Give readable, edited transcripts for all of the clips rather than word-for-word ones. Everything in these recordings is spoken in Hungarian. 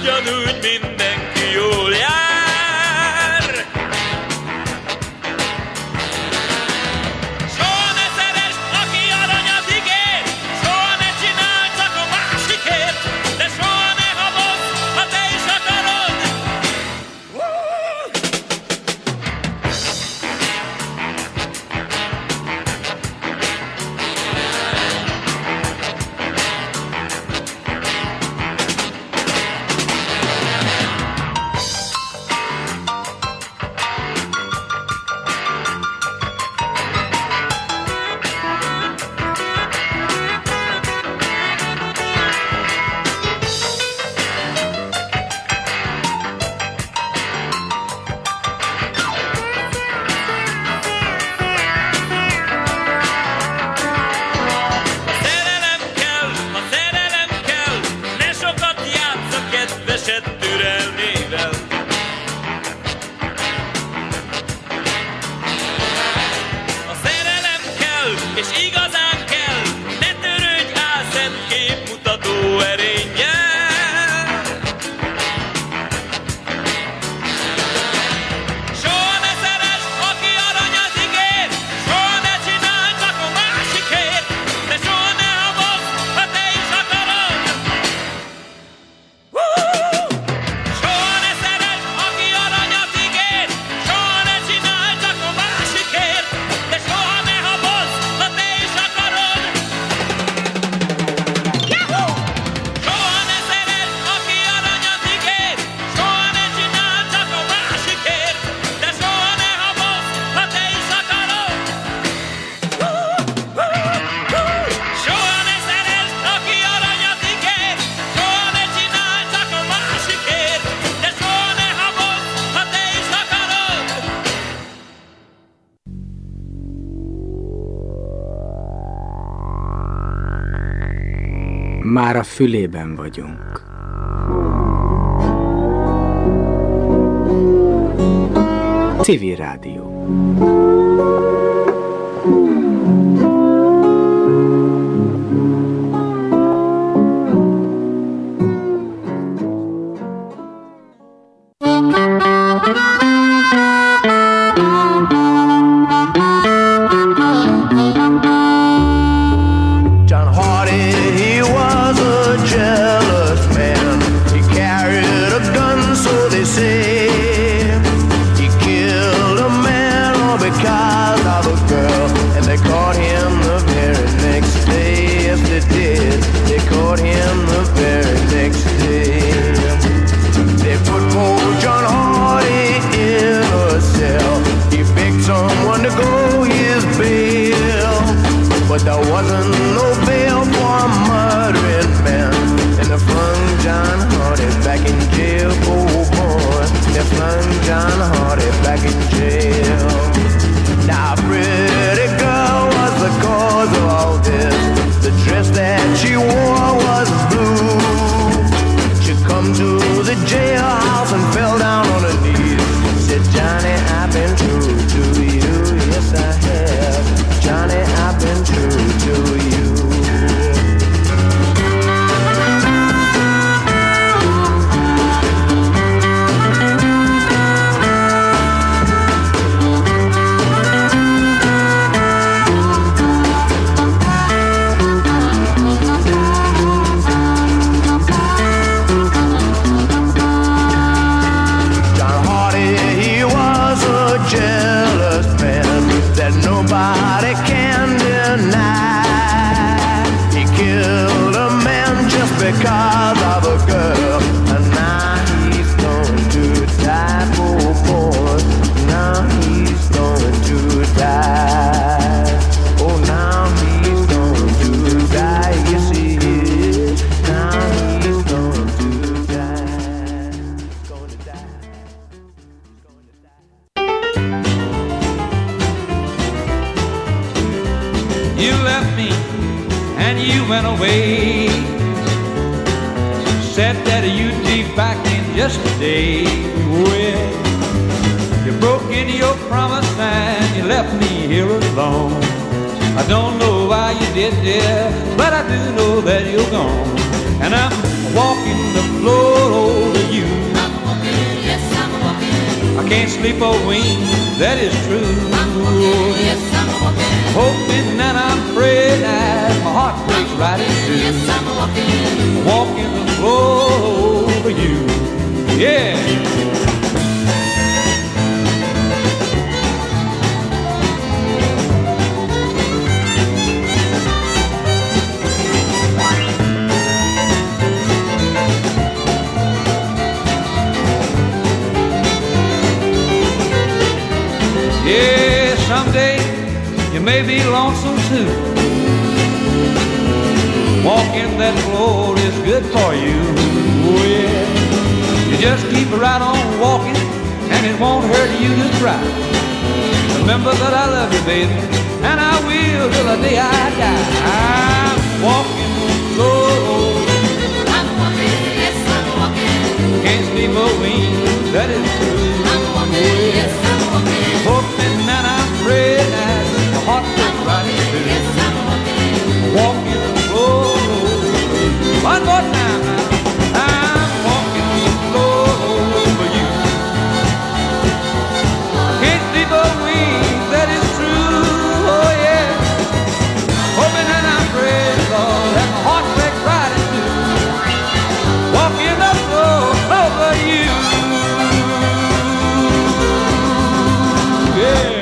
ugyanúgy mindenki jól jár. Soha ne szeresd, aki aranyat ígér, soha ne csinálj csak a másikért, de soha ne habozz, ha te is akarod. Már a fülében vagyunk. Civil Rádió. You left me and you went away. Said that you'd be back in just a day. Well, you broke into your promise and you left me here alone. I don't know why you did this, but I do know that you're gone. And I'm walking the floor over sleep a wink, that is true. I'm walking, yes, I'm walking. Hoping and I'm praying as my heart breaks right in two. Yes, I'm walking. Walking the floor over you. Yeah. Yeah, someday you may be lonesome too. Walking that floor is good for you. Oh yeah. You just keep right on walking and it won't hurt you to try. Remember that I love you, baby, and I will till the day I die. I'm walking the floor. I'm walking, yes, I'm walking. Can't sleep a wink, that is true. I'm walking, yes, I'm walking. Hoping and I'm praying as the heart goes right in two. Yes, I'm walking. Walking the floor. One more time now. I'm walking the floor over you. Can't sleep a wink, that is true. Oh yeah. Hoping and I'm praying, Lord, that my heart breaks right in two. Walking the floor over you. Yeah.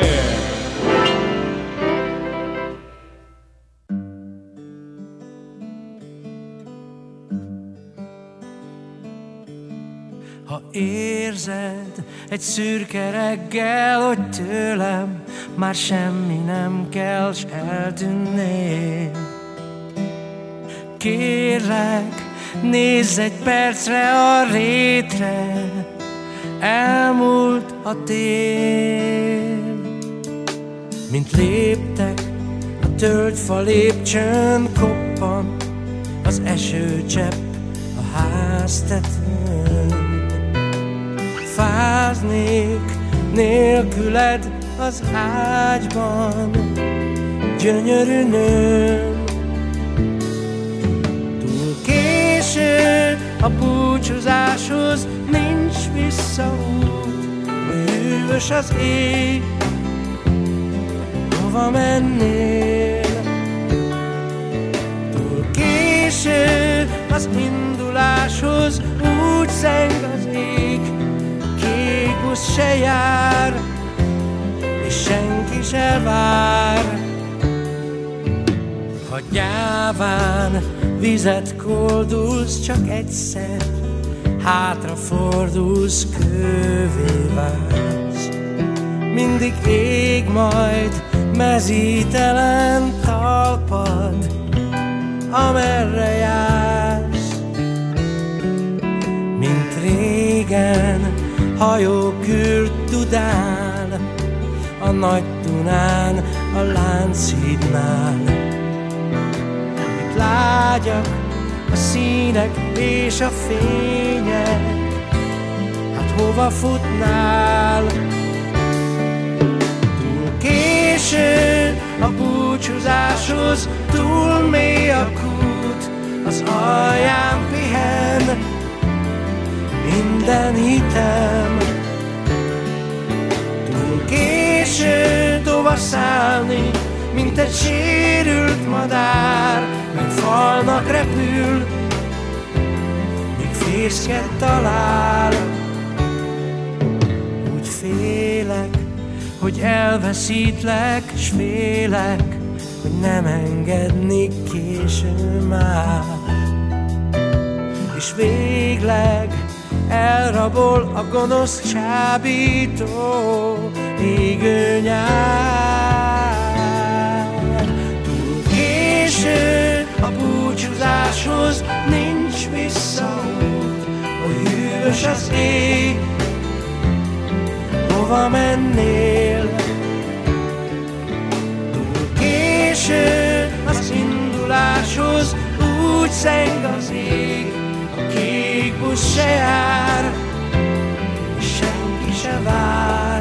Ha érzed egy szürke reggel, hogy tőlem már semmi nem kell, s eltűnnél. Kérlek, nézz egy percre a rétre, elmúlt a tél. Mint léptek, a tölgyfa lépcsőn koppan az esőcsepp a háztetőn. Fáznék nélküled az ágyban, gyönyörű nőm. Túl késő a búcsúzáshoz, nincs visszaút, hűvös az ég, hova mennél? Túl késő az induláshoz, úgy zeng az ég, kék busz se jár, és senki se vár. Ha gyáván vizet koldulsz, csak egyszer hátrafordulsz, kővé válsz. Mindig ég majd mezítelen talpad, amerre jársz. Mint régen hajók ült Dudán, a Nagy Dunán, a Lánchídnál. Itt lágyak a színek és a fények, hát hova futnál? Túl késő a búcsúzáshoz, túl mély a kút, az alján pihen minden hitem. Túl késő tovaszállni, mint egy sérült madár, meg falnak repül, míg fészket talál. Úgy félek, hogy elveszítlek, s félek, hogy nem engedni késő már. És végleg elrabol a gonosz csábító égő nyár. Túl késő a búcsúzáshoz, nincs visszaút, hogy hűvös az ég, hova mennél? Túl késő az induláshoz, úgy zeng az ég, a kék busz se jár, senki se vár.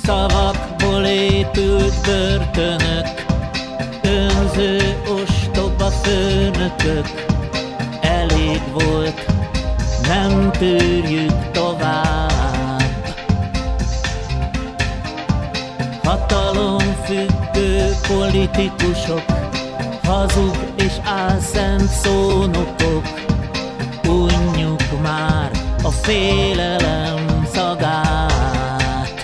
Szavakból épült börtönök, önző ostoba főnökök. Elég volt, nem tűrjük tovább. Hatalomfüggő politikusok, hazug és álszent szónokok. Unjuk már a félelem szagát.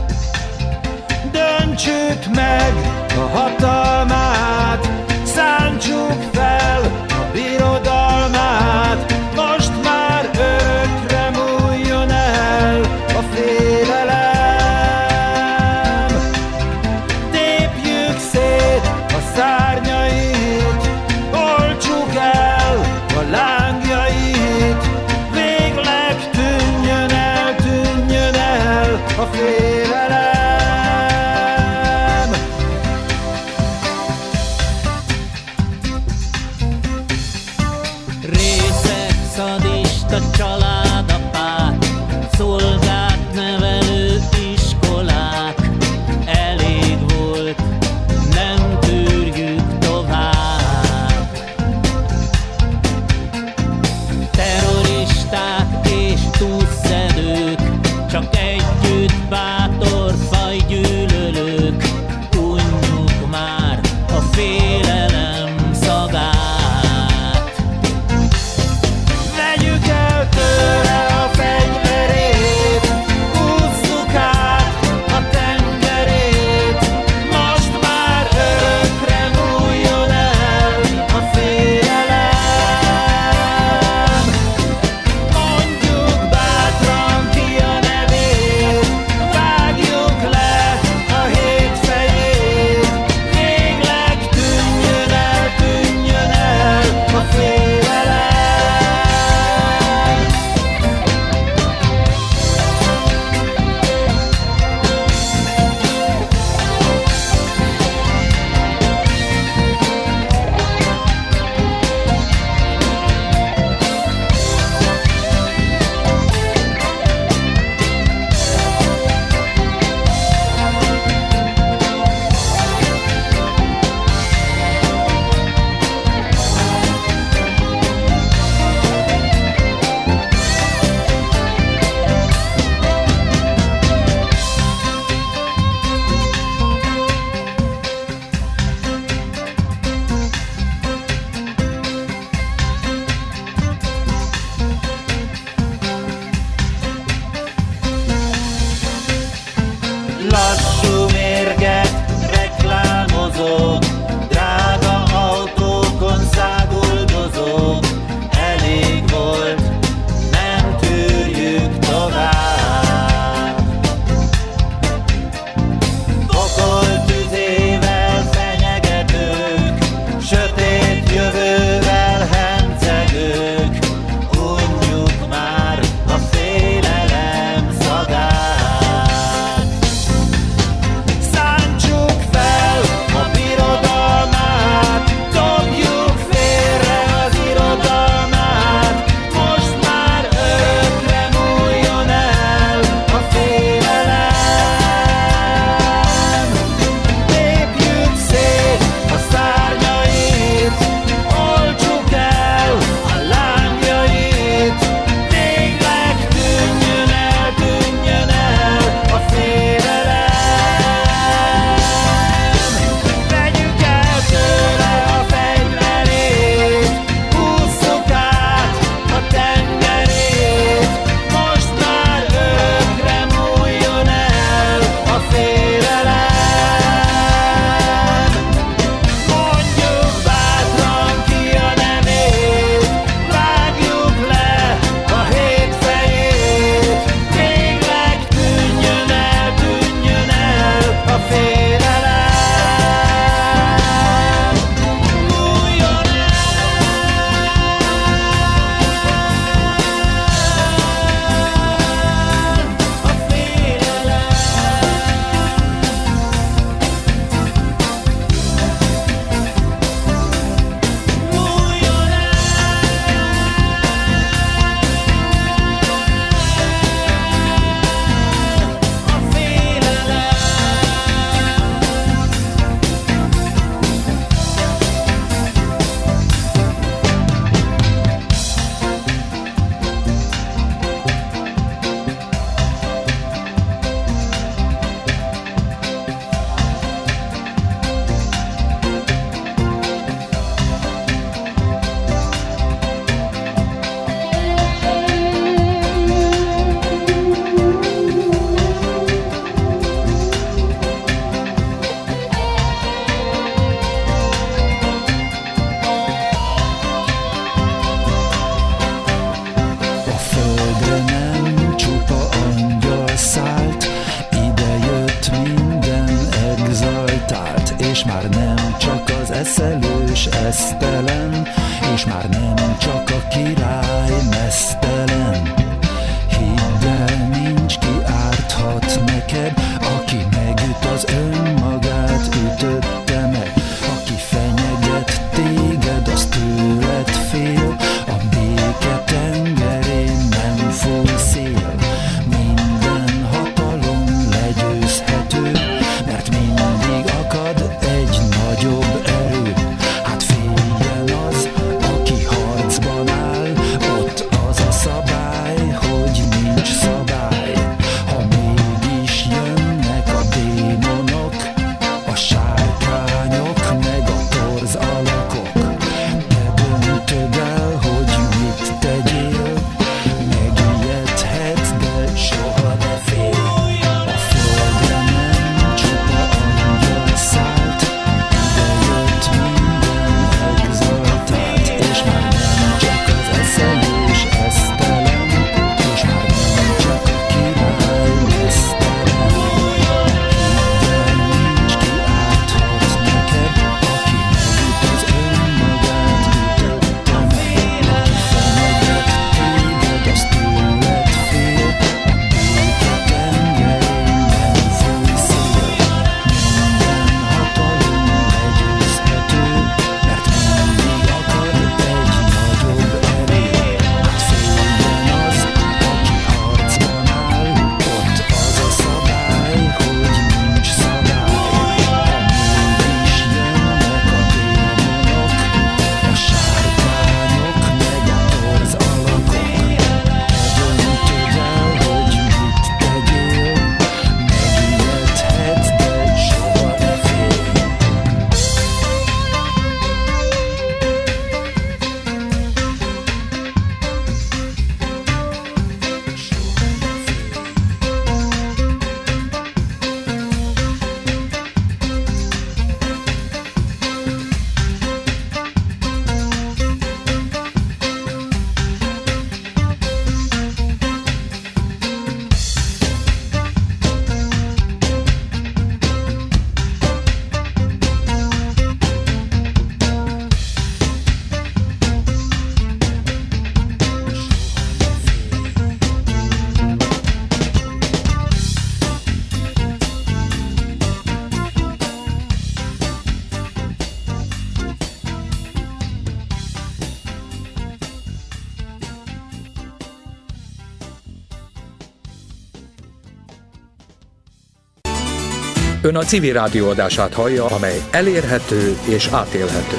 Döntsük meg a hatalmát, szántsuk fel a birodalmát. Most már örökre múljon el a félelem. Tépjük szét a szárnyait, oltsuk el a lángjait. Végleg tűnjön el a félelem. Részeg, szadista családapák, szolgát nevelő iskolák. Elég volt, nem tűrjük tovább. Terroristák és túlszedők, csak együtt bátor fajgyűlölők. Unjuk már a félelem szagát. Vegyük el tőle eszelős esztelen, és már nem csak a király meztelen. Hidd el, nincs ki árthat neked, aki megüt az önmagát ütötte meg. Aki fenyeget téged, az tőled fél, a béke tengerén nem fúj szél. Minden hatalom legyőzhető, mert mindig akad egy nagyobb erő. Hát féljen az, aki harcban áll, ott az a szabály, hogy nincs szabály. Ha mégis jönnek a démonok, a sárkányok meg a torz alakok, te döntöd el, hogy mit tegyél. Megijedhetsz, de soha ne félj. A földre nem csupa angyal szállt, de jött minden exaltált, és már nem csak az eszelős esztelen, és már nem csak a király meztelen. Hidd el, nincs ki árthat neked, aki megüt az önmagát ütötte meg. Aki fenyeget téged, az tőled fél, a béke tengerén nem fúj szél. Minden hatalom legyőzhető, mert mindig akad egy nagyobb erő. Hát féljen az, aki harcban áll, ott az a szabály, hogy nincs szabály. Ha mégis jönnek a démonok, a sárkányok meg a torz alakok, te döntöd el, hogy mit tegyél. Megijedhetsz, de soha ne félj. Ön a Civil Rádió adását hallja, amely elérhető és átélhető.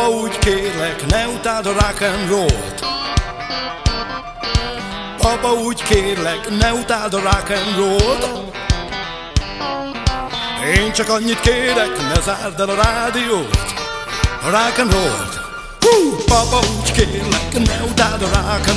úgy kérlek, ne utáld a rock and rollt. Papa, úgy kérlek, ne utáld a rock and rollt. Én csak annyit kérek, ne zárd el a rádiót, a rock and rollt. Papa, úgy kérlek, ne utáld a rock and